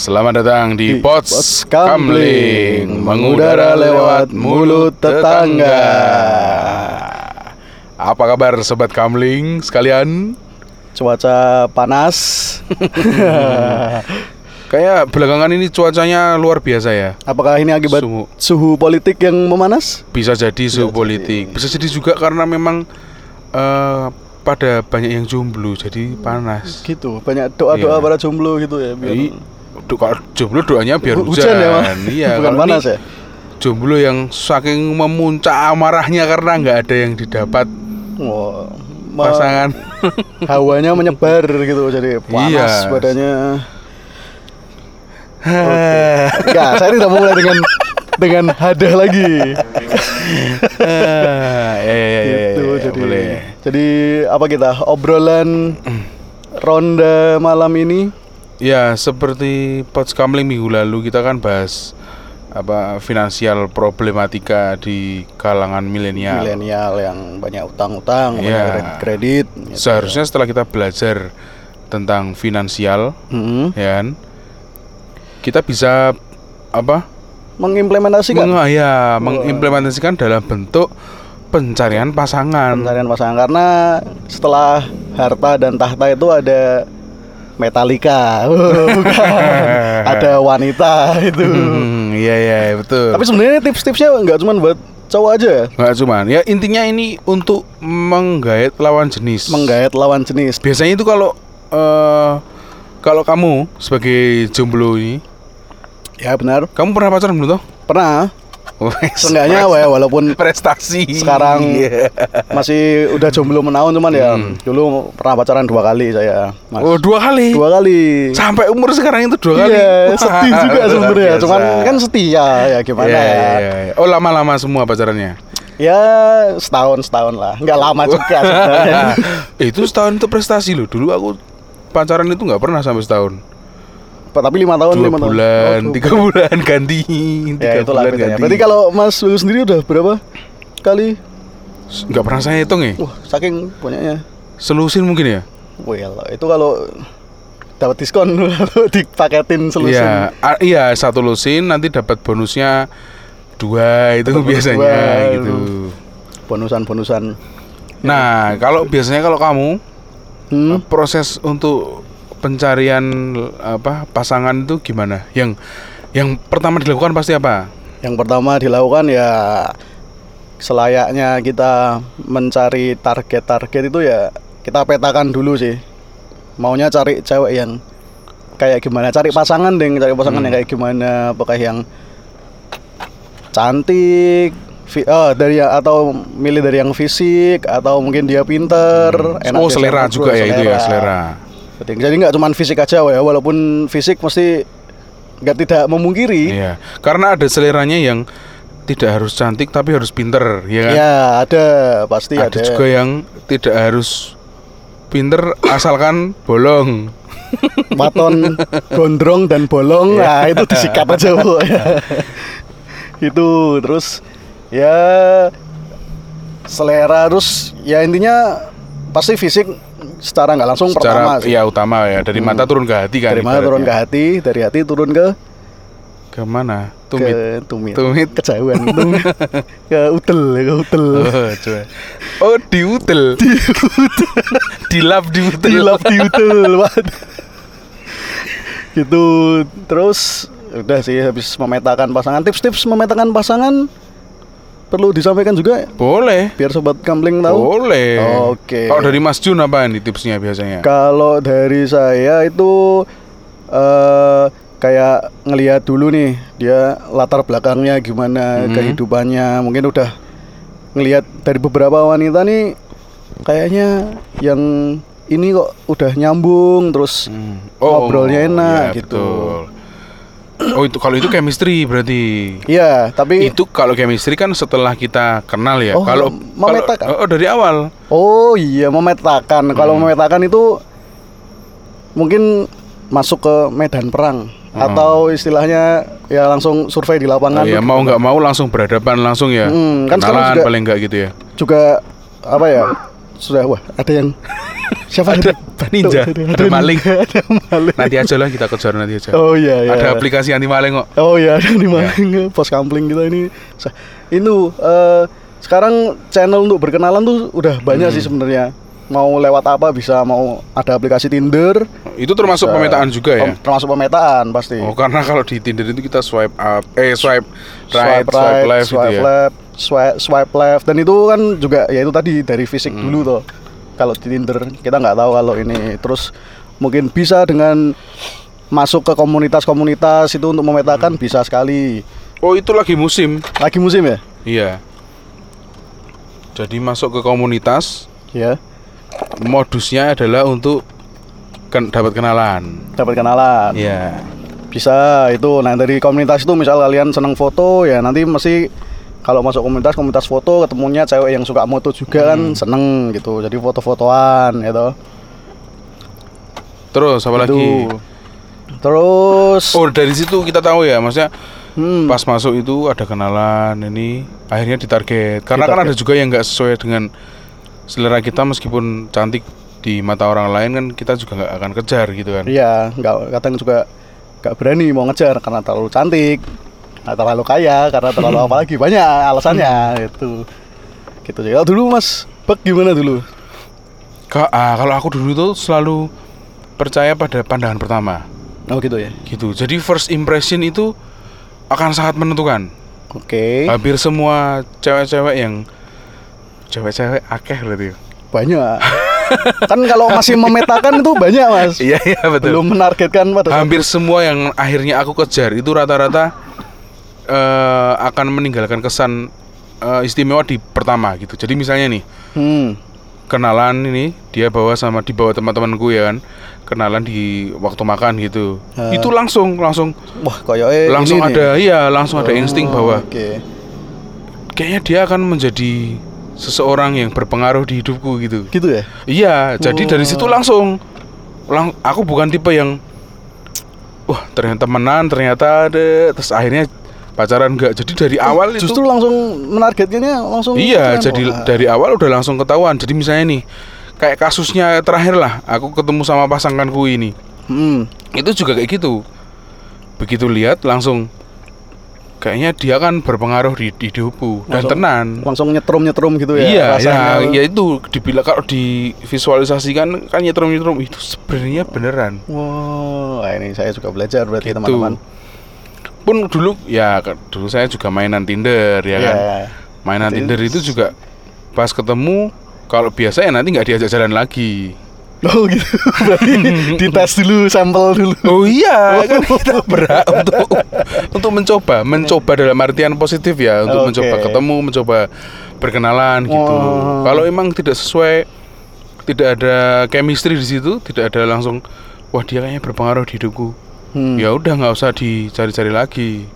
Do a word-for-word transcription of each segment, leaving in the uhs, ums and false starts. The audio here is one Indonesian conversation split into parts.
Selamat datang di, di Pots Kamling, Kamling, mengudara lewat mulut tetangga. Apa kabar sobat Kamling sekalian? Cuaca panas. Kayak belakangan ini cuacanya luar biasa ya. Apakah ini akibat Suhu, suhu politik yang memanas? Bisa jadi suhu Bisa politik jadi. Bisa jadi juga karena memang uh, pada banyak yang jomblo jadi panas. Gitu, banyak doa-doa Iya. para jomblo gitu ya biar... Jadi, doa jomblo doanya biar Hu- hujan, hujan ya, Mas? Iya, Bukan kalau panas ini ya? jomblo yang saking memuncak amarahnya karena nggak ada yang didapat Wah, ma- pasangan. hawanya menyebar gitu, jadi panas Iya. badannya. Enggak, saya tidak mau mulai dengan dengan hadah lagi. Ah, ya, ya, ya, ya, Gitu, ya, ya, jadi boleh. jadi apa kita obrolan ronda malam ini? Ya, seperti Pots Kamling minggu lalu kita kan bahas apa finansial problematika di kalangan milenial. Milenial yang banyak utang-utang, Iya. banyak kredit. Gitu. Seharusnya setelah kita belajar tentang finansial, Mm-hmm. ya kan, kita bisa apa? Mengimplementasikan Meng, ya, mengimplementasikan dalam bentuk pencarian pasangan. pencarian pasangan, karena setelah harta dan tahta itu ada Metallica. Bukan. Ada wanita itu. Hmm, iya iya betul. Tapi sebenarnya tips-tipsnya nggak cuma buat cowok aja ya. Nggak cuman, ya intinya ini untuk menggait lawan jenis. Menggait lawan jenis. Biasanya itu kalau eh, kalau kamu sebagai jomblo ini, Ya benar. kamu pernah pacaran belum toh? Pernah. Wes, Seenggaknya apa ya, walaupun prestasi. sekarang Iya. masih udah jomblo menahun, cuman ya Hmm. dulu pernah pacaran dua kali saya, Mas. Oh, dua kali. Dua kali. Sampai umur sekarang itu dua kali. Iya, sedih juga Luar sebenarnya. biasa. Cuman kan setia ya gimana Iya, ya. iya, iya. Oh, lama-lama semua pacarannya. Ya setahun setahun lah, nggak lama juga sebenarnya. Itu setahun itu prestasi loh. Dulu aku pacaran itu nggak pernah sampai setahun. Tapi lima tahun, Dua lima tahun. bulan, Oh, dua tiga bulan. bulan ganti, Ya tiga itulah bulan bedanya. ganti. Berarti kalau Mas Wilu sendiri udah berapa kali? Nggak pernah saya hitung ya. Wah, saking banyaknya. Selusin mungkin ya. Well, itu kalau dapat diskon kalau dipaketin selusin. Iya, a- iya satu lusin nanti dapat bonusnya dua itu Dapat bonus biasanya dua, gitu. Bonusan-bonusan. Nah, kalau biasanya kalau kamu Hmm? proses untuk pencarian apa pasangan itu gimana? Yang yang pertama dilakukan pasti apa? Yang pertama dilakukan ya selayaknya kita mencari target-target itu ya kita petakan dulu sih. Maunya cari cewek yang kayak gimana? Cari pasangan deh, cari pasangan Hmm. yang kayak gimana? Apakah yang cantik, vi- oh, dari atau milih dari yang fisik, atau mungkin dia pinter, enak Oh, dia selera sama juga gue, ya itu ya, selera. Jadi jadi nggak cuma fisik aja ya, walaupun fisik mesti nggak tidak memungkiri. Iya, karena ada seleranya yang tidak harus cantik tapi harus pinter, ya kan? Ya ada, pasti ada ada. juga yang tidak harus pinter asalkan bolong. Waton, gondrong dan bolong, nah itu disikat aja Bu. Itu terus ya selera, terus ya intinya pasti fisik secara nggak langsung pertama Secara sih. ya utama ya, dari Hmm. mata turun ke hati kan. Dari mana turun ke ibaratnya. hati, dari hati turun ke Ke mana? Tumit. ke tumit, Tumit. kejauhan, tumit. Ke udel, ke udel. Oh, coba. Oh, diutel. Dilap diutel. Dilap di udel. Gitu. Terus udah sih habis memetakan pasangan, tips-tips memetakan pasangan perlu disampaikan juga Boleh. biar sobat Kamling tahu. Boleh. Oke. Kalau dari Mas Jun apa nih tipsnya biasanya? Kalau dari saya itu eh kayak ngelihat dulu nih dia latar belakangnya gimana, Mhm. kehidupannya. Mungkin udah ngelihat dari beberapa wanita nih kayaknya yang ini kok udah nyambung, terus Hmm. ngobrolnya enak iya, gitu. betul. Oh, itu kalau itu chemistry berarti. Iya, tapi Itu kalau chemistry kan setelah kita kenal ya. Oh, Kalau memetakan. kalau- oh, dari awal. oh iya memetakan. Kalau Hmm. memetakan itu mungkin masuk ke medan perang. Hmm. Atau istilahnya ya langsung survei di lapangan. Oh, ya tuh mau gimana. nggak mau langsung berhadapan langsung ya. Hmm, kan sekarang Kenalan juga- paling nggak gitu ya. Juga apa ya? Sudah wah ada yang Siapa ada itu? ninja, ada maling. Ada maling. Nanti aja lah kita kejar nanti aja. Oh iya iya. Ada aplikasi anti maling kok. Oh iya, ada di maling. Pos kampling kita ini. Sa- Itu eh, sekarang channel untuk berkenalan tuh udah banyak Hmm. sih sebenarnya. Mau lewat apa bisa, mau ada aplikasi Tinder. Itu termasuk bisa- pemetaan juga ya? Pem- Termasuk pemetaan pasti. Oh, karena kalau di Tinder itu kita swipe up, eh swipe right, swipe swipe, right, left swipe gitu ya. left, swipe, swipe left, dan itu kan juga ya itu tadi dari fisik Hmm. dulu toh. Kalau di Tinder kita nggak tahu kalau ini terus mungkin bisa dengan masuk ke komunitas-komunitas itu untuk memetakan bisa sekali. Oh, itu lagi musim. Lagi musim ya? Iya. Jadi masuk ke komunitas, Ya, modusnya adalah untuk ken- dapat kenalan. dapat kenalan. Iya. Bisa itu. Nah dari komunitas itu misal kalian seneng foto ya nanti mesti kalau masuk komunitas komunitas foto ketemunya cewek yang suka moto juga kan seneng gitu. Jadi foto-fotoan gitu. Terus apa lagi? Gitu. Terus Oh, dari situ kita tahu ya, maksudnya hmm, pas masuk itu ada kenalan ini, akhirnya ditarget. Karena kan Ditarget. ada juga yang nggak sesuai dengan selera kita, meskipun cantik di mata orang lain kan kita juga nggak akan kejar gitu kan. iya, nggak kadang juga nggak berani mau ngejar karena terlalu cantik, nggak terlalu kaya, karena terlalu apa lagi banyak alasannya itu. Gitu sih. Kalau dulu Mas Bek gimana dulu? Ka- ah, kalau aku dulu tuh selalu percaya pada pandangan pertama. Oh gitu ya. Gitu. Jadi first impression itu akan sangat menentukan. Oke. Hampir semua cewek-cewek yang cewek-cewek akeh berarti. Banyak. Kan kalau masih memetakan itu banyak Mas. Iya, iya betul. Belum menargetkan pada saat- Hampir semua yang akhirnya aku kejar itu rata-rata eh, akan meninggalkan kesan eh, istimewa di pertama gitu. Jadi misalnya nih, Hmm. kenalan ini dia bawa sama dibawa teman-temanku ya kan. Kenalan di waktu makan gitu. Ah. Itu langsung langsung Wah, koyoke langsung ini nih. ada iya, langsung ada insting Oh, bahwa Oke. kayaknya dia akan menjadi seseorang yang berpengaruh di hidupku gitu. Gitu ya? Iya, jadi Oh. dari situ langsung lang aku bukan tipe yang wah, ternyata temenan, ternyata ada terus akhirnya pacaran enggak. Jadi dari awal itu Justru langsung menargetnya langsung iya, keren. jadi Wah. dari awal udah langsung ketahuan. Jadi misalnya nih, kayak kasusnya terakhir lah, aku ketemu sama pasanganku ini. Hmm. Itu juga kayak gitu. Begitu lihat langsung kayaknya dia kan berpengaruh di, di hidupku dan Langsung- tenan. Langsung nyetrum-nyetrum gitu ya. Iya, rasanya. ya, ya itu dibilang kalau divisualisasikan kan nyetrum-nyetrum itu sebenarnya beneran. Wow, wah, ini saya juga belajar berarti Gitu. teman-teman. Pun dulu ya ke- dulu saya juga mainan Tinder ya kan. Iya. Mainan Itu- Tinder itu juga pas ketemu kalau biasa ya nanti nggak diajak jalan lagi. Oh gitu. Berarti dites dulu, sampel dulu. Oh iya, kan kita berhak untuk untuk mencoba, mencoba dalam artian positif ya, untuk Oke. mencoba ketemu, mencoba berkenalan gitu. Wow. Kalau emang tidak sesuai, tidak ada chemistry di situ, tidak ada langsung, wah dia kayaknya berpengaruh di hidupku. Hmm. Ya udah nggak usah dicari-cari lagi.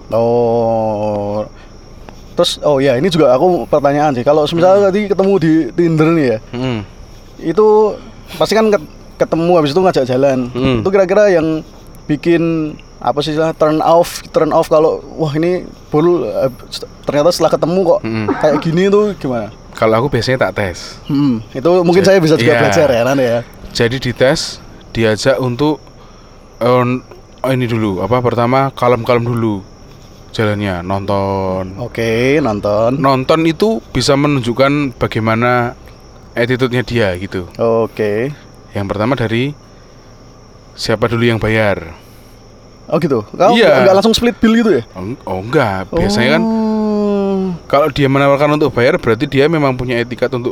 Oh. Terus oh ya ini juga aku pertanyaan sih. Kalau misalnya tadi ketemu di Tinder nih ya, Hmm. itu pasti kan ket- ketemu habis itu ngajak jalan. Hmm. Itu kira-kira yang bikin apa sih istilah turn off, turn off kalau wah ini bol eh, ternyata setelah ketemu kok Hmm. kayak gini itu gimana? Kalau aku biasanya tak tes. Hmm, itu mungkin Jadi- saya bisa juga iya. belajar ya nanti ya. Jadi dites, diajak untuk eh, oh ini dulu, apa pertama kalem-kalem dulu jalannya, nonton. Oke, nonton. Nonton itu bisa menunjukkan bagaimana attitude-nya dia gitu. Oke. Yang pertama dari siapa dulu yang bayar. Oh gitu. Kau Iya. nggak nggak langsung split bill gitu ya? Oh, eng- oh enggak, biasanya kan Oh. kalau dia menawarkan untuk bayar berarti dia memang punya etikat untuk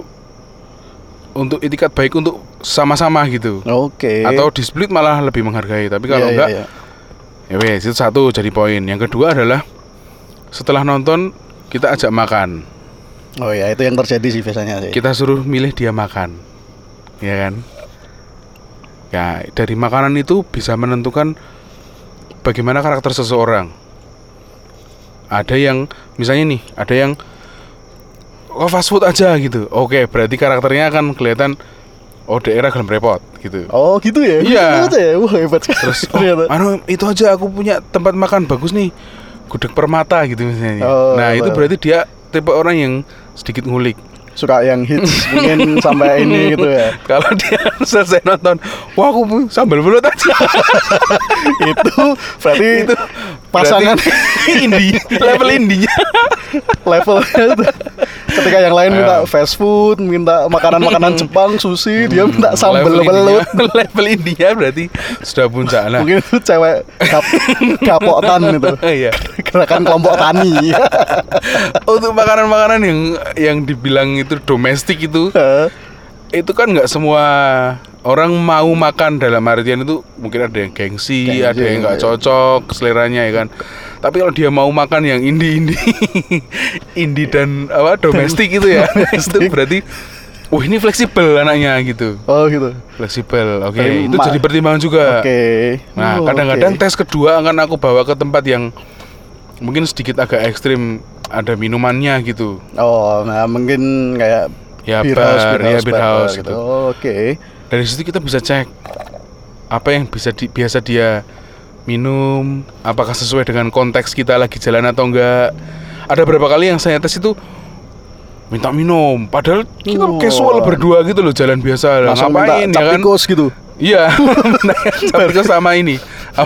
untuk etikat baik untuk sama-sama gitu. Oke. Atau di split malah lebih menghargai. Tapi kalau Iya, iya, enggak iya. ya wes itu satu jadi poin. Yang kedua adalah setelah nonton kita ajak makan. Oh ya, itu yang terjadi sih biasanya sih. Kita suruh milih dia makan. Ya kan? Ya, dari makanan itu bisa menentukan bagaimana karakter seseorang. Ada yang misalnya nih, ada yang oh fast food aja gitu. Oke, berarti karakternya akan kelihatan oh daerah gelem repot gitu. Oh gitu ya? Iya. Gitu aja ya? Wah hebat sekali. Terus oh, ternyata. anu itu aja aku punya tempat makan bagus nih. Gudeg Permata gitu misalnya. Oh, nah, itu betul. berarti dia tipe orang yang sedikit ngulik. suka yang hits mungkin sampai ini gitu ya. Kalau dia selesai nonton, wah aku sambal belut aja. Itu berarti itu pasangan indie, level indinya. Levelnya tuh. Ketika yang lain minta fast food, minta makanan-makanan Jepang, sushi, dia minta sambal belut. Level indinya berarti sudah puncak lah. Mungkin itu cewek gap, gapok tan itu. Iya. Gerakan kelompok tani. Untuk makanan-makanan yang yang dibilang itu domestik itu, itu kan nggak semua orang mau makan, dalam artian itu mungkin ada yang gengsi, gengsi ada yang nggak cocok seleranya ya kan. Tapi kalau dia mau makan yang indie-indie, indie dan apa domestik itu ya, itu berarti, wah ini fleksibel anaknya gitu. Oh gitu. Fleksibel, oke. Okay. Itu ma- jadi pertimbangan juga. Oke. Okay. Nah, oh, kadang-kadang okay. tes kedua akan aku bawa ke tempat yang mungkin sedikit agak ekstrim, ada minumannya gitu. Oh, nah mungkin kayak ya beer bar, house, beer ya house, beer house gitu. Oh, oke. Okay. Dari situ kita bisa cek apa yang bisa di, biasa dia minum, apakah sesuai dengan konteks kita lagi jalan atau enggak. Ada beberapa kali yang saya tes itu minta minum, padahal kita oh. casual berdua gitu loh, jalan biasa. Langsung ngapain minta ya kan? Capikos gitu. Iya, Capikos sama ini.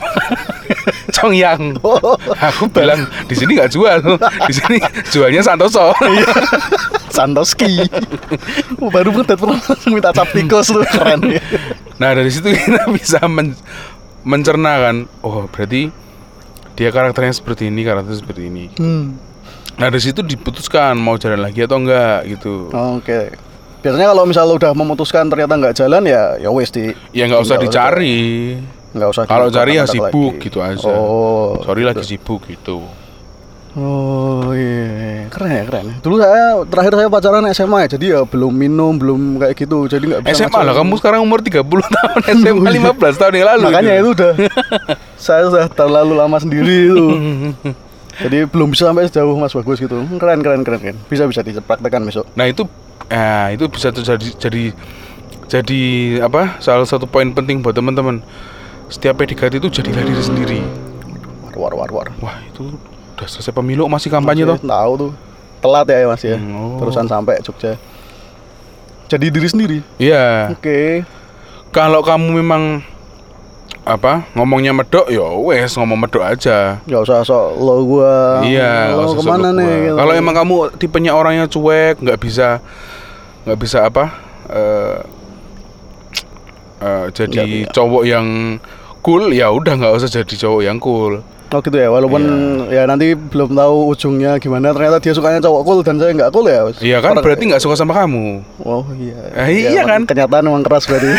Congyang. Aku bilang di sini nggak jual, di sini jualnya Santoso. Santoski. Oh, baru ngedet pernah langsung minta Capikos tuh, keren. Nah dari situ kita bisa men- mencerna kan, oh berarti dia karakternya seperti ini, karakternya seperti ini. Hmm. Nah dari situ diputuskan mau jalan lagi atau enggak gitu. Oh, oke. Okay. Biasanya kalau misalnya udah memutuskan ternyata nggak jalan ya, ya wes di. Ya nggak usah dicari. Nggak usah. Kalau cari ya sibuk lagi. Gitu aja. Oh. Sorry gitu. Lagi sibuk gitu. Oh iya, keren ya keren. Dulu saya terakhir saya pacaran S M A ya, jadi ya belum minum, belum kayak gitu, jadi nggak bisa. S M A lah, kamu sekarang umur tiga puluh tahun, S M A lima belas tahun yang lalu. Makanya itu, itu udah, saya sudah terlalu lama sendiri itu. Jadi belum bisa sampai sejauh Mas Bagus gitu. Keren keren keren keren. Bisa bisa dipraktekkan besok. Nah itu, eh, itu bisa terjadi jadi jadi apa? Salah satu poin penting buat teman-teman. Setiap P D K T itu jadilah diri sendiri. War war war. Wah itu udah selesai pemilu masih kampanye toh? Tahu tuh. Telat ya Mas ya. Hmm, oh. Terusan sampai Jogja. Jadi diri sendiri. Iya. Oke. Okay. Kalau kamu memang apa ngomongnya medok, ya wes ngomong medok aja. Gak usah sok lo gua. Iya. Lo kemana nih? Gitu. Kalau emang kamu tipenya orangnya cuek, nggak bisa nggak bisa apa? Uh, uh, jadi gak, cowok yang cool, ya udah nggak usah jadi cowok yang cool. Oh gitu ya, walaupun iya. ya nanti belum tahu ujungnya gimana, ternyata dia sukanya cowok cool dan saya nggak cool ya. Iya kan, berarti nggak suka sama kamu. Oh iya. Eh, iya ya, kan. Kenyataan memang keras berarti.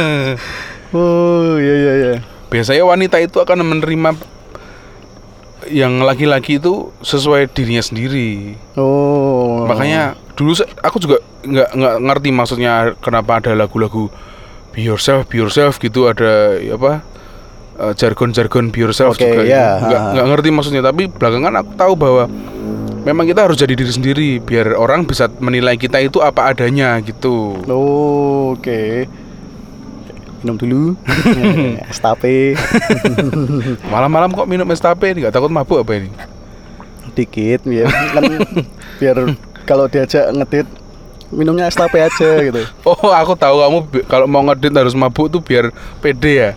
Oh iya iya iya. Biasanya wanita itu akan menerima yang laki-laki itu sesuai dirinya sendiri. Oh. Makanya dulu aku juga nggak nggak ngerti maksudnya kenapa ada lagu-lagu be yourself, be yourself gitu, ada apa? Uh, jargon-jargon be yourself okay, juga yeah. nggak nggak ngerti maksudnya, tapi belakangan aku tahu bahwa memang kita harus jadi diri sendiri biar orang bisa menilai kita itu apa adanya gitu. Oh, oke. Okay. Minum dulu. Es tape. Malam-malam kok minum es tape? Nggak takut mabuk apa ini? Dikit ya kan, biar kalau diajak ngedit minumnya es tape aja gitu. Oh, aku tahu kamu bi- kalau mau ngedit harus mabuk tuh biar pede ya.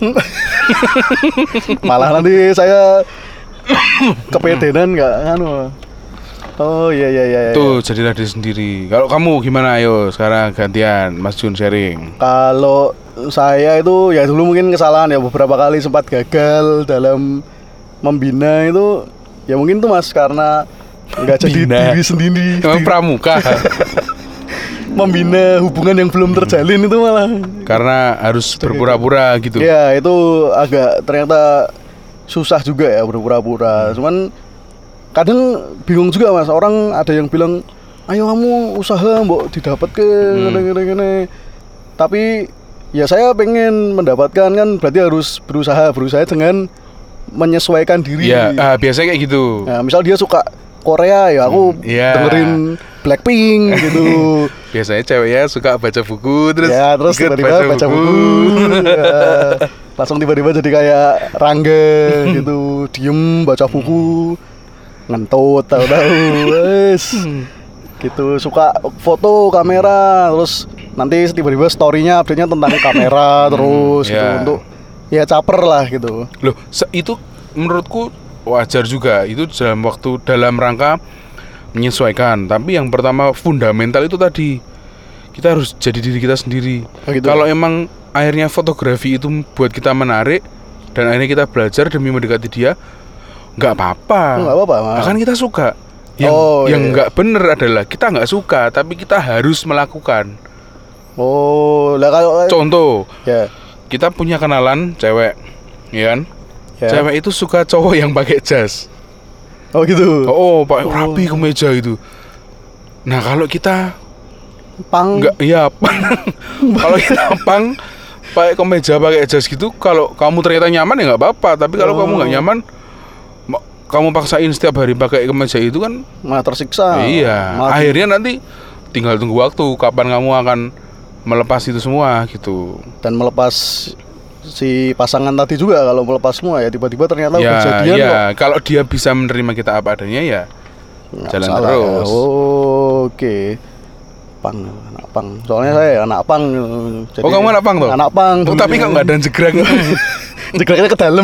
Malah nanti saya kepedean nggak anu. Oh iya iya iya. Tuh jadilah diri sendiri. Kalau kamu gimana? Ayo sekarang gantian Mas Jun sharing. Kalau saya itu ya dulu mungkin kesalahan ya, beberapa kali sempat gagal dalam membina itu. Ya mungkin tuh Mas karena nggak jadi Bina. diri sendiri. Emang pramuka. Membina hubungan yang belum terjalin itu malah karena harus berpura-pura gitu. Ya itu agak ternyata susah juga ya berpura-pura. Cuman kadang bingung juga Mas, orang ada yang bilang ayo kamu usaha mbok didapat ke hmm. gini-gini. Tapi ya saya pengen mendapatkan kan berarti harus berusaha berusaha dengan menyesuaikan diri. Ya ah, biasanya kayak gitu. Nah, misal dia suka Korea ya aku hmm, yeah. dengerin Blackpink gitu. Biasanya ceweknya suka baca buku terus ya terus tiba-tiba baca, baca buku, buku. Ya, langsung tiba-tiba jadi kayak Rangga gitu, diem baca buku, ngentut tahu-tahu wes. gitu, suka foto kamera, terus nanti tiba-tiba story-nya update-nya tentang kamera terus gitu ya. untuk ya caper lah gitu. Loh, se- itu menurutku wajar juga. Itu dalam waktu dalam rangka menyesuaikan. Tapi yang pertama fundamental itu tadi, kita harus jadi diri kita sendiri. Oh, gitu. Kalau emang akhirnya fotografi itu buat kita menarik dan akhirnya kita belajar demi mendekati dia, nggak apa-apa. Oh, nggak apa-apa, Mas. Bahkan kita suka. Yang Oh, yang iya. nggak bener adalah kita nggak suka, tapi kita harus melakukan. Oh, lah kalau Contoh, ya, kita punya kenalan cewek, ya kan? ya. Cewek itu suka cowok yang pakai jas. Oh gitu. Oh, pakai Oh. rapi kemeja itu. Nah, kalau kita Pang. enggak, iya, pang. Kalau kita pang pakai kemeja, pakai jas gitu, kalau kamu ternyata nyaman ya nggak apa-apa. Tapi kalau Oh. kamu nggak nyaman, ma- kamu paksain setiap hari pakai kemeja itu kan, Malah tersiksa. iya. Malah Akhirnya nanti tinggal tunggu waktu kapan kamu akan melepas itu semua gitu. dan melepas si pasangan tadi juga, kalau melepas semua ya tiba-tiba ternyata Ya, kejadian ya. kok. Kalau dia bisa menerima kita apa adanya ya, Nggak jalan salah ya. terus. Oh, oke. Pang, anak pang. Soalnya saya anak pang. Jadi, Oh, kamu anak pang tuh? Anak pang. Oh, tapi kok nggak ada jegrang. Jegraknya ke dalam.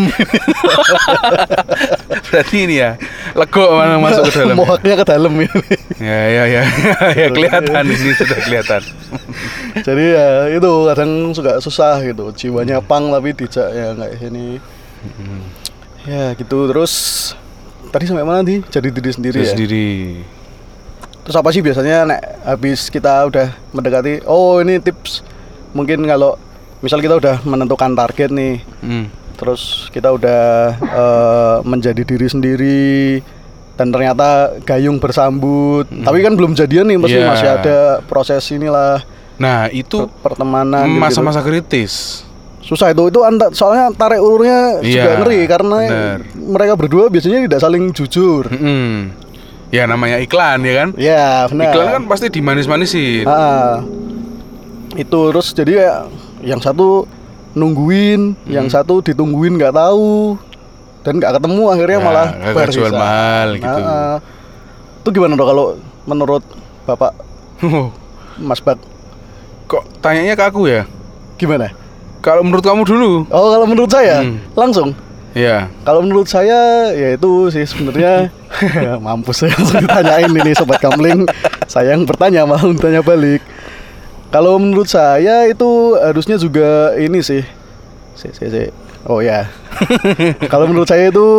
Berarti ini ya, lego mana masuk ke dalam. Mohaknya ke dalam ini. Ya, ya, ya, ya kelihatan ini sudah kelihatan. Jadi ya itu kadang suka susah gitu. Jiwanya pang tapi dijak ya kayak ini. Ya gitu. Terus tadi sampai mana nih? Jadi diri sendiri Diri ya. sendiri. Terus apa sih biasanya nek habis kita udah mendekati, oh ini tips mungkin kalau misal kita udah menentukan target nih, Hmm. terus kita udah eh, menjadi diri sendiri dan ternyata gayung bersambut, tapi kan belum jadian nih, mesti Yeah. masih ada proses inilah Nah, itu per- pertemanan gitu-gitu. masa-masa kritis. Susah itu, itu anta, soalnya tarik ulurnya juga Iya, ngeri karena bener. mereka berdua biasanya tidak saling jujur. Mm-mm. Ya namanya iklan ya kan. Ya benar. Iklan kan pasti dimanis-manisin. Ah, itu terus jadi kayak yang satu nungguin, Hmm. yang satu ditungguin nggak tahu dan nggak ketemu, akhirnya Ya, malah gagal jual berpisah. mahal gitu. Ah, itu gimana dong kalau menurut Bapak Oh, Mas Bak? kok tanyanya ke aku ya? Gimana? Kalau menurut kamu dulu? Oh kalau menurut saya Hmm. langsung. Ya. Kalau menurut saya ya itu sih sebenarnya mampus saya langsung ditanyain ini Sobat Kamling. Saya yang bertanya malah ditanya balik. Kalau menurut saya itu harusnya juga ini sih. Si, si, si. Oh ya. Kalau menurut saya itu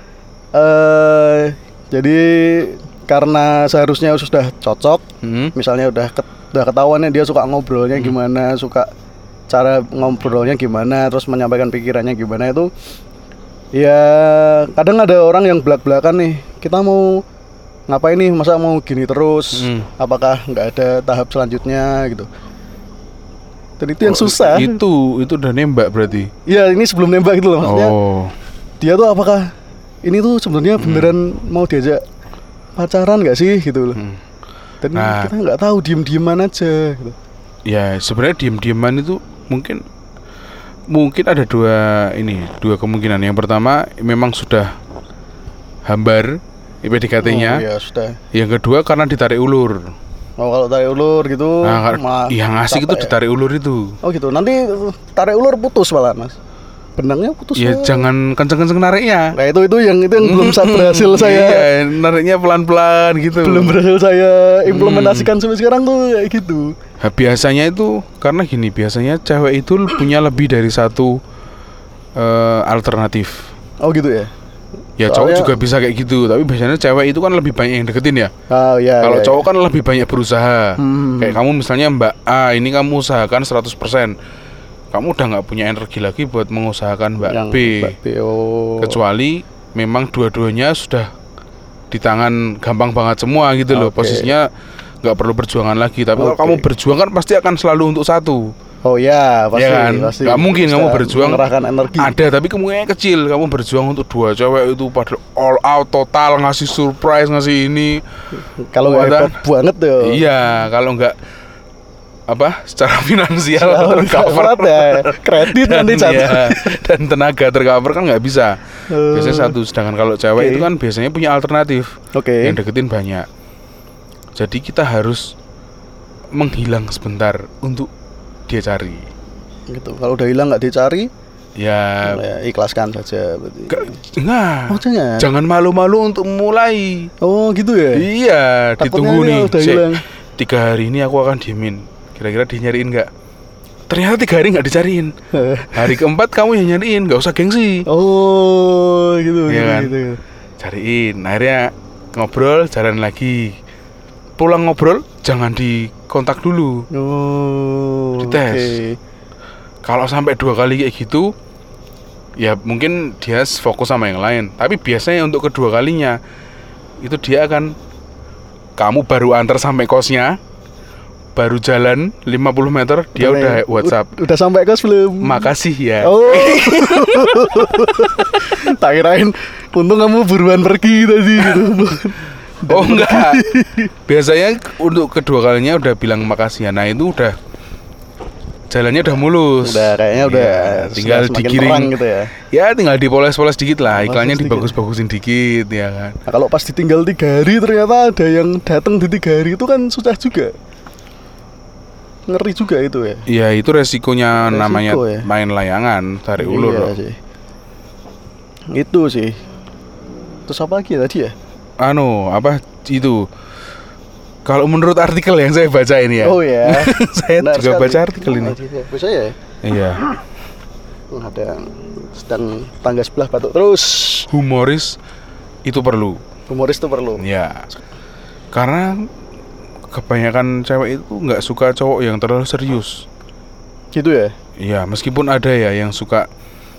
eh jadi karena seharusnya sudah cocok, Hmm. misalnya udah ket, udah ketahuannya dia suka ngobrolnya gimana, suka cara ngobrolnya gimana, terus menyampaikan pikirannya gimana itu. Ya kadang ada orang yang belak-belakan nih, kita mau ngapain nih, masa mau gini terus, Hmm. apakah nggak ada tahap selanjutnya gitu. Dan itu yang Oh, susah. Itu itu udah nembak berarti. Iya ini sebelum nembak gitu loh, maksudnya Oh. dia tuh apakah ini tuh sebenarnya beneran mau diajak pacaran nggak sih gitu loh. Hmm. Dan Nah. kita nggak tahu, diem-dieman aja gitu. Ya sebenarnya diem-dieman itu mungkin mungkin ada dua ini dua kemungkinan. Yang pertama memang sudah hambar P D K T-nya. Oh, ya sudah. Yang kedua karena ditarik ulur. Oh kalau tarik ulur gitu, Nah, kar- malah yang asik itu capek ya. ditarik ulur itu. Oh gitu, nanti tarik ulur putus malah mas. Benangnya putus. Ya malah. jangan kenceng-kenceng nariknya. Nah itu itu yang itu yang belum sa- berhasil saya Iya, nariknya pelan-pelan gitu. belum berhasil saya implementasikan sampai sekarang tuh kayak gitu. Nah, biasanya itu karena gini, biasanya cewek itu punya lebih dari satu eh, alternatif. Oh gitu ya. Ya cowok Soalnya- juga bisa kayak gitu, tapi biasanya cewek itu kan lebih banyak yang deketin ya. Oh ya. Kalau ya, cowok ya. kan lebih banyak berusaha. Hmm. Kayak kamu misalnya Mbak A, ini kamu usahakan seratus persen. Kamu udah nggak punya energi lagi buat mengusahakan Mbak Yang B. Mbak B, oh. Kecuali memang dua-duanya sudah di tangan gampang banget semua gitu loh. Oke. Posisinya nggak perlu perjuangan lagi. Tapi kalau Oke. kamu berjuang kan pasti akan selalu untuk satu. Oh ya pasti. Ya kan? pasti. Nggak mungkin Bisa kamu berjuang mengerahkan energi. Ada, tapi kemungkinannya kecil. Kamu berjuang untuk dua cewek itu pada all out total, ngasih surprise, ngasih ini. Kalau nggak Ada- hebat banget tuh. Iya, kalau nggak apa secara finansial Kalau nggak tercover kuat ya, kredit dan, nanti jatuh. ya, dan tenaga tercover kan nggak bisa. Eh. Biasanya satu. Sedangkan kalau cewek Oke. itu kan biasanya punya alternatif. Oke. Yang deketin banyak. Jadi kita harus menghilang sebentar untuk dia cari. Gitu. Kalau udah hilang nggak dicari, Ya, ya ikhlaskan saja. Berarti. Ke- enggak. Oh, jangan. Jangan malu-malu untuk mulai. Oh gitu ya. Iya, Takutnya ditunggu ini nih. udah Sik, hilang. tiga hari ini aku akan diemin. Kira-kira dia nyariin nggak? Ternyata tiga hari nggak dicariin. Hari keempat kamu yang nyariin, nggak usah gengsi. Oh gitu. Iya gitu, kan? gitu. Cariin. Akhirnya ngobrol, jalan lagi. Pulang ngobrol, jangan dikontak dulu. Oh. Dites. Oke. Kalau sampai dua kali kayak gitu, ya mungkin dia fokus sama yang lain. Tapi biasanya untuk kedua kalinya itu dia akan, kamu baru antar sampai kosnya, baru jalan lima puluh meter dia udah WhatsApp. Udah sampai kos belum? Makasih ya. Oh. Tak kirain untung kamu buruan pergi tadi gitu. Oh enggak. Biasanya untuk kedua kalinya udah bilang makasih ya. Nah itu udah jalannya udah mulus. Udah kayaknya udah Ya, tinggal semakin digiring terang gitu ya. Ya tinggal dipoles-poles dikit lah. Poles Iklannya dikit. dibagus-bagusin dikit ya kan. Nah, kalau pas ditinggal tiga hari ternyata ada yang datang di tiga hari itu kan susah juga. Ngeri juga itu ya. Ya itu resikonya. Resiko namanya ya. main layangan, tarik ulur Iya loh. sih. Itu sih. Terus apa lagi ya tadi ya? Anu apa itu? Kalau menurut artikel yang saya baca ini ya. Oh ya. Saya Benar juga sekali. baca artikel ini. Bisa ya? Iya. Ada yang sedang tangga sebelah batuk terus. Humoris itu perlu. Humoris itu perlu. Ya. Karena kebanyakan cewek itu nggak suka cowok yang terlalu serius. Gitu ya? Iya, meskipun ada ya yang suka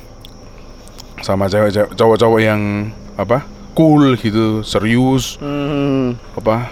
sama cewek cowok-cowok yang apa? Cool gitu, serius, Hmm. apa?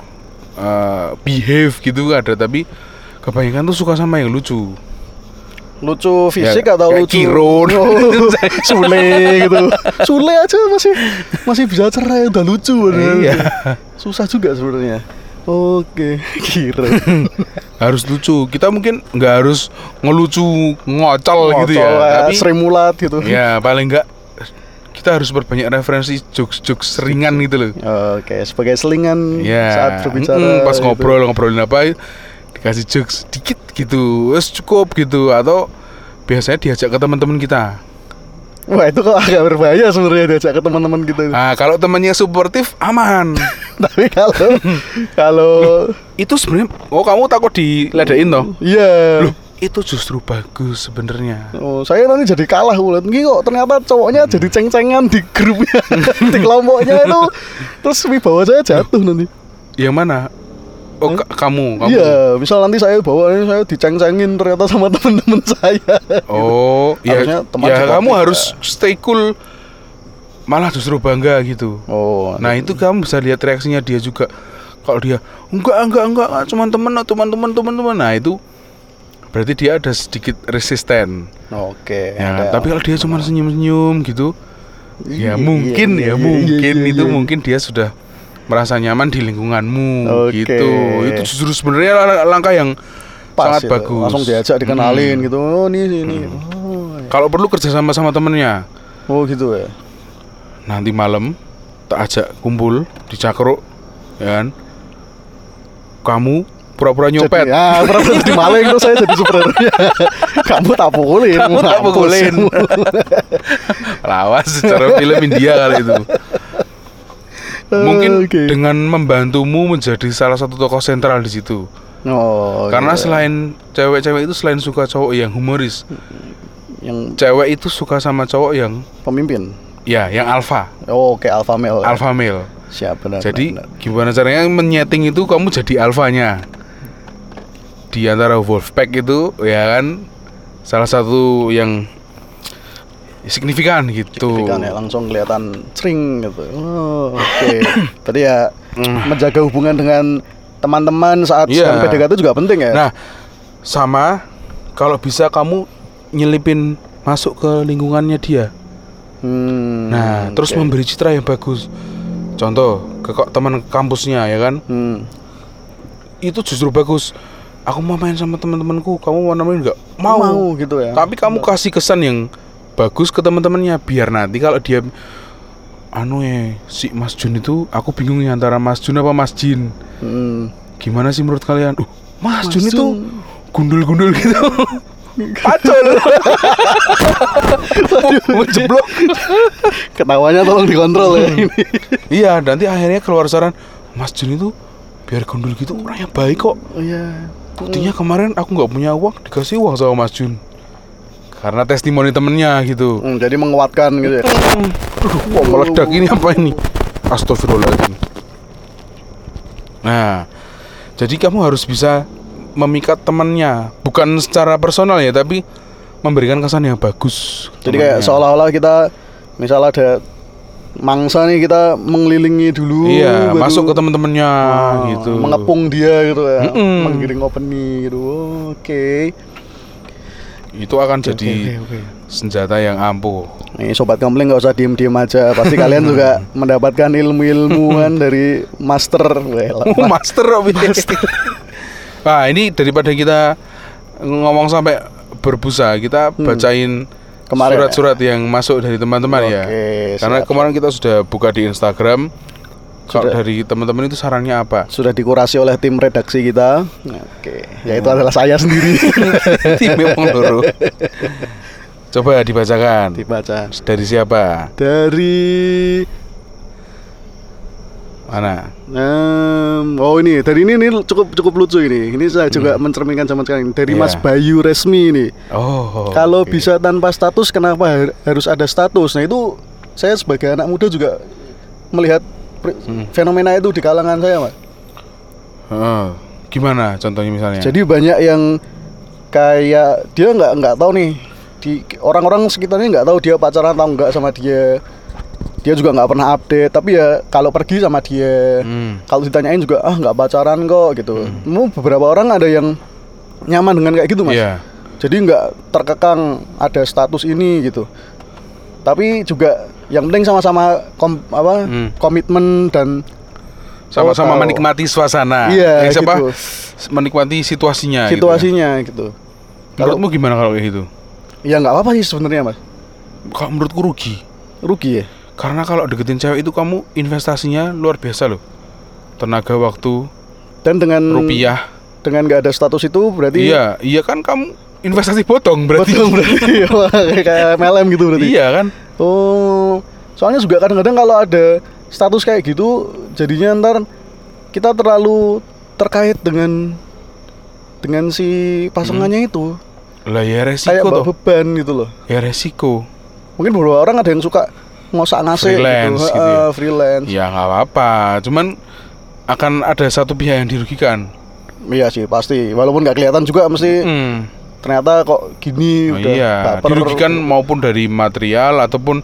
Uh, behave gitu ada, tapi kebanyakan tuh suka sama yang lucu. Lucu fisik Ya, atau kayak lucu Kirun. Oh, Sule gitu. Sule aja masih masih bisa cerai udah lucu padahal. Iya. Susah juga sebenarnya. Oke, kira. Harus lucu. Kita mungkin nggak harus ngelucu ngocol gitu ya, tapi Sri Mulat gitu. ya paling nggak kita harus berbanyak referensi jokes-jokes ringan gitu loh. Oke, sebagai selingan Ya, saat berbicara. mm, pas gitu. ngobrol ngobrolin apa dikasih jokes dikit gitu, wes cukup gitu, atau biasanya diajak ke teman-teman kita. Wah, itu kok agak berbahaya sebenarnya diajak ke teman-teman gitu. Nah, kalau temannya suportif aman. Tapi kalau kalau Itu sebenarnya, oh kamu takut diledain toh? iya. Loh, itu justru bagus sebenarnya. Oh, saya nanti jadi kalah ulat. Ini kok ternyata cowoknya Hmm. jadi ceng-cengan di grupnya, di kelompoknya itu. Terus wibawa saya jatuh nanti. Yang mana? Oh, ka- kamu, kamu. Iya, misal nanti saya bawa ini saya diceng-cengin ternyata sama teman-teman saya. Oh, Harusnya ya, teman ya suportif kamu ya. harus stay cool. Malah justru bangga gitu. Oh, Nah, itu kamu bisa lihat reaksinya dia juga. Kalau dia enggak enggak enggak, enggak cuma temen, teman-teman teman-teman. Nah, itu berarti dia ada sedikit resisten. oke. Ya, ada. tapi kalau dia cuma senyum-senyum gitu, Iya, ya mungkin iya, ya iya, mungkin iya, iya, itu iya. mungkin dia sudah merasa nyaman di lingkunganmu Oke. gitu. Itu justru sebenarnya lang- langkah yang Pas sangat itu. bagus. Langsung diajak dikenalin Hmm. gitu. Oh, ini ini. Oh, iya. Kalau perlu kerja sama sama temennya. Oh, gitu ya. Nanti malam tak ajak kumpul di Cakruk, ya kan? Kamu pura-pura nyopet. Jadi, ah, pura-pura jadi maling terus saya jadi superhero. Kamu tak pukulin. Kamu tak mampus. pukulin. Lawas secara film India kali itu. Mungkin Oke. dengan membantumu menjadi salah satu tokoh sentral di situ. Oh, Karena gitu. selain cewek-cewek itu selain suka cowok yang humoris, yang cewek itu suka sama cowok yang pemimpin. ya, yang alpha, Oh, oke, alpha male. alpha male. Siap, benar. Jadi benar, benar. gimana caranya menyeting itu kamu jadi alfanya di antara Wolfpack itu, ya kan, salah satu yang signifikan gitu. Signifikan ya, langsung kelihatan cering gitu. Oh, oke. Tadi ya menjaga hubungan dengan teman-teman saat Iya. sedang P D K T juga penting ya. Nah, sama kalau bisa kamu nyelipin masuk ke lingkungannya dia. Hmm, Nah, terus oke. memberi citra yang bagus. Contoh ke kok teman kampusnya, ya kan, Hmm. itu justru bagus. Aku mau main sama teman-temanku, kamu mau nemenin nggak? Mau. Mau gitu ya. Tapi kamu kasih kesan yang bagus ke teman-temannya, biar nanti kalau dia anu ya si Mas Jun itu aku bingung ya antara Mas Jun apa Mas Jin. Hmm. Gimana sih menurut kalian? Uh, Mas, Mas Jun itu Jun. gundul-gundul gitu. Pacul. Waduh, jeblok. Ketawanya tolong dikontrol ya ini. Iya, nanti akhirnya keluar saran Mas Jun itu biar gundul gitu orangnya baik kok. Oh iya. Buktinya kemarin aku nggak punya uang dikasih uang sama Mas Jun. Karena testimoni temennya gitu. Hmm, jadi menguatkan gitu ya. Aduh, kok meledak ini apa ini? Astagfirullahaladzim. Nah, jadi kamu harus bisa memikat temannya, bukan secara personal ya, tapi memberikan kesan yang bagus. Jadi kayak seolah-olah kita misal ada mangsa nih kita mengelilingi dulu. Iya, baru, masuk ke teman-temannya ah, gitu. mengepung dia gitu ya, Mm-mm. menggiring openi gitu. Oh, Oke. Itu akan Oke, jadi oke, oke. senjata yang ampuh. Nih sobat kamling nggak usah diem-diem aja. Pasti kalian juga mendapatkan ilmu-ilmuan dari master. Well, Oh, master, master. Nah, ini daripada kita ngomong sampai berbusa, kita bacain Kemarin surat-surat yang masuk dari teman-teman ya. Oke, Karena siap, kemarin kita sudah buka di Instagram. Kalau Sudah. dari teman-teman itu sarannya apa? sudah dikurasi oleh tim redaksi kita. Oke, yaitu adalah saya sendiri. Tim memang loro. Coba dibacakan. Dibaca Dari siapa? dari Mana? Um, oh ini dari ini, ini cukup cukup lucu ini. Ini saya juga mencerminkan zaman sekarang. Dari Iya. Mas Bayu Resmi ini. Oh. Kalau oke. bisa tanpa status, kenapa har- harus ada status? Nah itu saya sebagai anak muda juga melihat pre- Hmm. fenomena itu di kalangan saya, Mas. Oh, gimana contohnya misalnya? Jadi banyak yang kayak dia nggak nggak tahu nih, di orang-orang sekitarnya nggak tahu dia pacaran atau enggak sama dia. Dia juga nggak pernah update, tapi ya kalau pergi sama dia, Hmm. kalau ditanyain juga ah nggak pacaran kok gitu. Hmm. Beberapa orang ada yang nyaman dengan kayak gitu, Mas. Iya. Jadi nggak terkekang ada status ini gitu. Tapi juga yang penting sama-sama kom, apa Hmm. komitmen dan Sama-sama tahu. menikmati suasana. Iya, Eh, siapa? gitu. Menikmati situasinya. situasinya gitu. Gitu ya. Menurutmu gimana kalau kayak gitu? Ya nggak apa-apa sih sebenarnya, Mas. Kalau menurutku rugi. Rugi ya. Karena kalau deketin cewek itu kamu investasinya luar biasa loh. Tenaga, waktu, Dan dengan rupiah. dengan nggak ada status itu berarti Iya, iya kan kamu investasi bodong berarti. betul berarti wah, kayak M L M gitu berarti. Iya kan? Oh, soalnya juga kadang-kadang kalau ada status kayak gitu, jadinya ntar kita terlalu terkait dengan dengan si pasangannya itu, Lah ya kayak resiko bawa toh. beban gitu loh. Ya resiko. Mungkin beberapa orang ada yang suka ngosak ngasih Freelance gitu, gitu ya. Eh, freelance. Ya nggak apa-apa. Cuman akan ada satu pihak yang dirugikan. Iya sih pasti, walaupun nggak kelihatan juga mesti Hmm. ternyata kok gini Oh udah iya, baper. dirugikan maupun dari material ataupun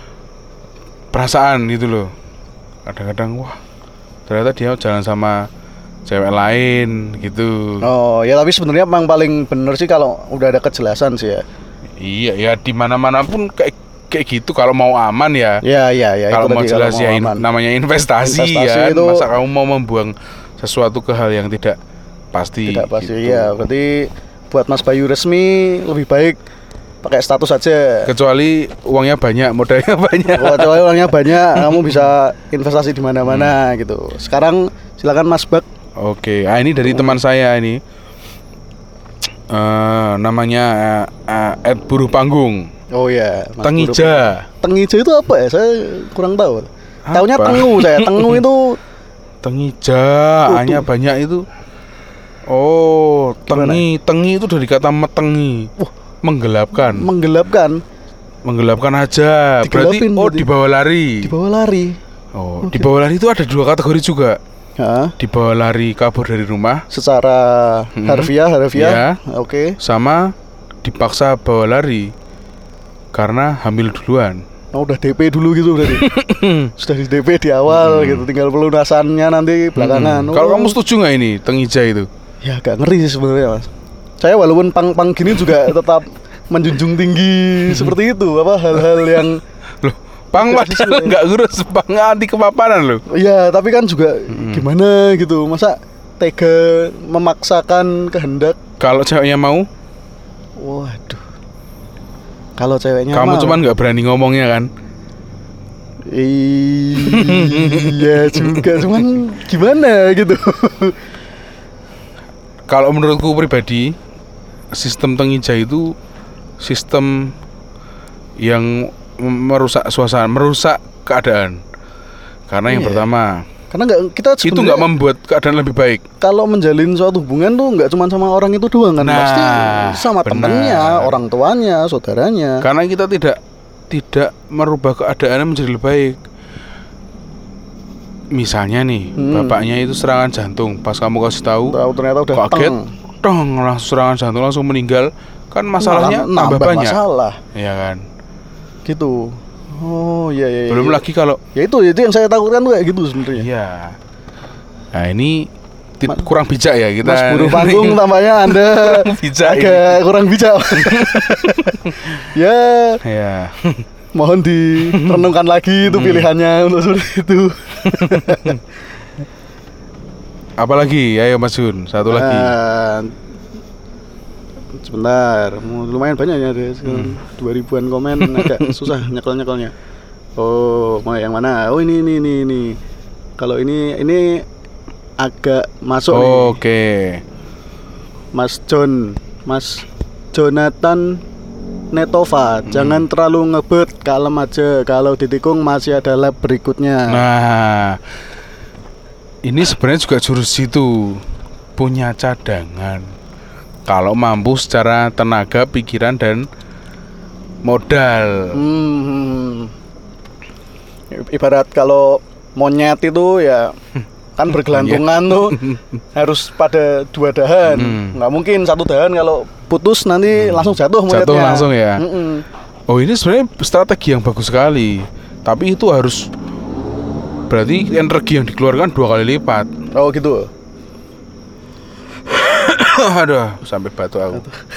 perasaan gitu loh. Kadang-kadang wah, ternyata dia jalan sama cewek lain gitu. Oh ya tapi sebenarnya memang paling bener sih kalau udah ada kejelasan sih ya. Iya, ya di mana-mana pun kayak kayak gitu kalau mau aman ya. Ya ya ya. kalau itu mau tadi, jelas kalau ya mau in- aman. namanya investasi, Investasi ya. itu- Masa kamu mau membuang sesuatu ke hal yang tidak pasti. Tidak pasti gitu. ya. Berarti buat Mas Bayu Resmi lebih baik pakai status aja. Kecuali uangnya banyak, modalnya banyak. Kalau coba orangnya banyak, kamu bisa investasi di mana-mana gitu. Sekarang silakan Mas Bak. Oke, ah ini dari teman saya ini. Eh, namanya uh, Ed Buruh Panggung. Oh iya, Mas Tengija. Buru. Tengija itu apa ya? Saya kurang tahu. Apa? Taunya tengu saya. Tengu itu Tengija, Oh, hanya tuh. banyak itu. Oh, Gimana? tengi, tengi itu dari kata metengi. Wah. Menggelapkan. menggelapkan, Menggelapkan aja. Berarti Digelapin oh berarti. dibawa lari. dibawa lari. Oh, dibawa lari itu ada dua kategori juga. Hah? Dibawa lari kabur dari rumah Secara Hmm. harfiah, harfiah. Iya. Oke. sama dipaksa bawa lari karena hamil duluan. Oh, udah D P dulu gitu berarti. Sudah di D P di awal gitu, tinggal pelunasannya nanti belakangan. Hmm. Kalau Oh. kamu setuju nggak ini Tengija itu? Ya agak ngeri sih sebenarnya, Mas. Saya walaupun pang-pang gini juga tetap menjunjung tinggi seperti itu, apa hal-hal yang Loh, pang Nggak padahal sesuai. nggak ngurus, pang anti kepaparan loh. ya tapi kan juga gimana gitu. Masa tega memaksakan kehendak. Kalau ceweknya mau, Waduh. Kalau ceweknya kamu mau, cuman nggak berani ngomongnya kan? Iya juga, cuman gimana gitu. Kalau menurutku pribadi, sistem Tengija itu sistem yang merusak suasana, merusak keadaan. Karena yang Iya. pertama, Karena nggak kita itu sebenarnya nggak membuat keadaan lebih baik. kalau menjalin suatu hubungan tuh nggak cuma sama orang itu doang kan, Nah, pasti sama benar. temennya, orang tuanya, saudaranya. Karena kita tidak tidak merubah keadaan menjadi lebih baik. Misalnya nih, Hmm. bapaknya itu serangan jantung. Pas kamu kasih tahu, Tahu ternyata udah kaget, teng. dong langsung serangan jantung, langsung meninggal. Kan masalahnya Malah tambah nambah banyak. masalah Iya kan. gitu. Oh iya iya. Belum iya. lagi kalau Ya itu itu yang saya takutkan tuh kayak gitu sebenarnya. iya. Nah, ini ti- Ma- kurang bijak ya kita. Mas buru panggung tampaknya Anda Bijak ini. agak kurang bijak. Ya, Ya. mohon direnungkan lagi itu Hmm. pilihannya untuk seperti itu. Apalagi? Ayo Mas Jun, satu lagi. Nah, sebentar, lumayan banyak ya ada Hmm. dua ribuan komen agak susah nyekel-nyekelnya. Oh, mau yang mana? Oh ini ini ini ini. Kalau ini ini agak masuk nih. Oke. Mas John, Mas Jonathan Netova, Hmm. jangan terlalu ngebet, kalem aja. Kalau ditikung masih ada lab berikutnya. Nah, ini sebenarnya juga jurus situ, punya cadangan. Kalau mampu secara tenaga, pikiran dan modal. Hmm. Ibarat kalau monyet itu ya kan bergelantungan tuh harus pada dua dahan. Hmm. Nggak mungkin satu dahan, kalau putus nanti langsung jatuh monyetnya. Jatuh langsung ya. Mm-mm. Oh, ini sebenarnya strategi yang bagus sekali. Tapi itu harus berarti energi yang dikeluarkan dua kali lipat. Oh gitu. Aduh, sampai batu aku.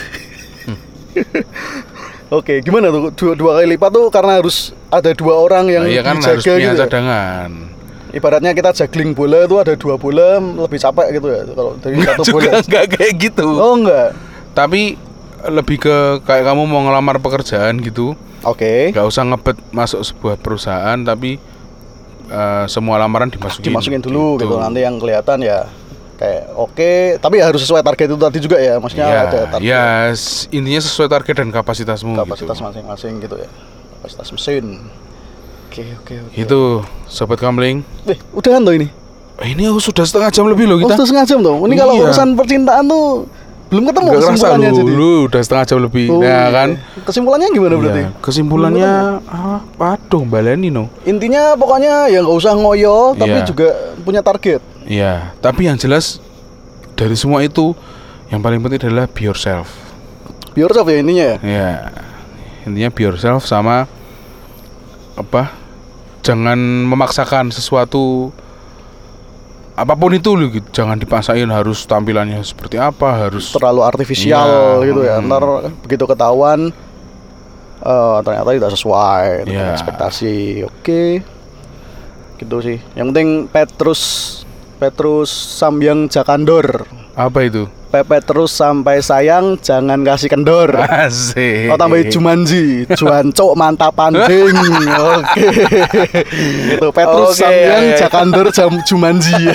Oke, gimana tuh dua, dua kali lipat tuh karena harus ada dua orang yang Nah, iya kan dijaga harus punya gitu. ya? cadangan. Ibaratnya kita juggling bola itu ada dua bola lebih capek gitu ya kalau dari Enggak satu bola. juga, enggak kayak gitu. Oh enggak. Tapi lebih ke kayak kamu mau ngelamar pekerjaan gitu. Oke. Gak usah ngebet masuk sebuah perusahaan, tapi eh, semua lamaran dimasukin. Dimasukin dulu gitu. Nanti yang kelihatan ya kayak oke, tapi harus sesuai target itu tadi juga ya. Maksudnya Ya, ada target. ya s- intinya sesuai target dan kapasitasmu. Kapasitas gitu. masing-masing gitu ya. Kapasitas mesin. Oke, oke, oke. Itu sobat kamling. Eh, udahan tuh ini. Eh, Ini sudah setengah jam lebih loh Oh, kita. sudah setengah jam tuh. Ini kalau Iya. urusan percintaan tuh belum ketemu Gak kerasa kesimpulannya lu, jadi. lu udah setengah jam lebih. Oh, Nah iya. kan. Kesimpulannya gimana berarti? Iya, kesimpulannya ah, aduh baleni no. Intinya pokoknya ya nggak usah ngoyo, tapi Iya. juga punya target. Iya, tapi yang jelas dari semua itu yang paling penting adalah be yourself. Be yourself ya intinya ya. Ya, intinya be yourself sama apa? Jangan memaksakan sesuatu apapun itu loh, gitu. Jangan dipaksain harus tampilannya seperti apa, harus Terlalu artifisial Iya, gitu ya. hmm. Ntar begitu ketahuan eh, ternyata tidak sesuai dengan Iya. ekspektasi. Oke. Gitu sih. Yang penting Petrus Petrus Sambyang Jakandor. apa itu? Pepet terus sampai sayang, jangan kasih kendor. Asik. Oh tambahin Jumanji, Juancok mantap anjing. Oke. Itu Petrus Oke, Sambyang ya, ya. Jakandor jam Jumanji.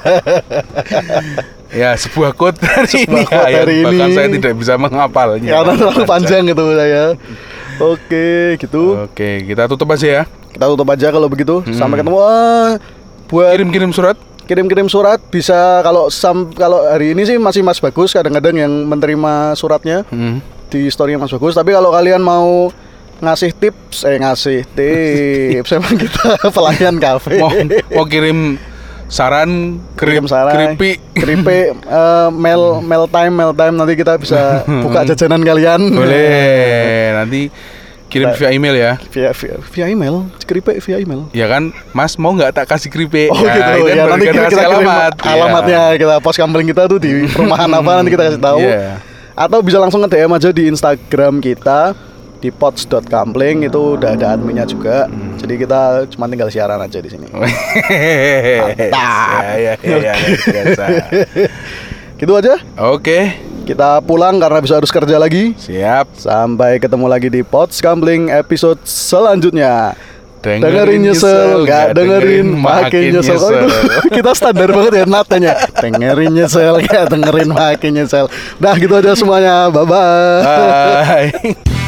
Ya, sebuah quote dari Sebuah ini, quote ya, dari yang bahkan ini. saya tidak bisa menghafalnya. Karena terlalu panjang gitu saya. Oke, gitu. Oke, kita tutup aja ya. Kita tutup aja kalau begitu. Hmm. Sampai ketemu. Ah, buat Kirim-kirim surat. kirim-kirim surat bisa kalau sam kalau hari ini sih masih Mas Bagus kadang-kadang yang menerima suratnya Hmm. di story Mas Bagus. Tapi kalau kalian mau ngasih tips, eh ngasih tips, emang kita pelayan kafe. Mau, mau kirim saran, Kirim kirim saran, keripik. keripik, eh, mail mail time, mail time nanti kita bisa buka jajanan kalian. Boleh. Nanti kirim via email ya. Via, via, via email, keripik via email. Ya kan, Mas mau nggak tak kasih keripik? Oh Nah, gitu itu kan ya, baru nanti kita, kasih kita kirim alamat. alamatnya, Iya. kita pos kampling kita tuh di perumahan apa nanti kita kasih tahu. Iya. Atau bisa langsung nge-D M aja di Instagram kita di pods dot kampling, itu udah ada adminnya juga. Hmm. Jadi kita cuma tinggal siaran aja di sini. Mantap. Ya, ya, ya, ya, biasa. Gitu aja. Oke, Kita pulang karena bisa harus kerja lagi. siap. Sampai ketemu lagi di Pods Kampling episode selanjutnya. dengerin nyesel, gak dengerin makin nyesel. Oh, itu kita standar banget ya natanya. Dengerin nyesel, gak dengerin makin nyesel. Dah gitu aja semuanya. Bye bye. Bye.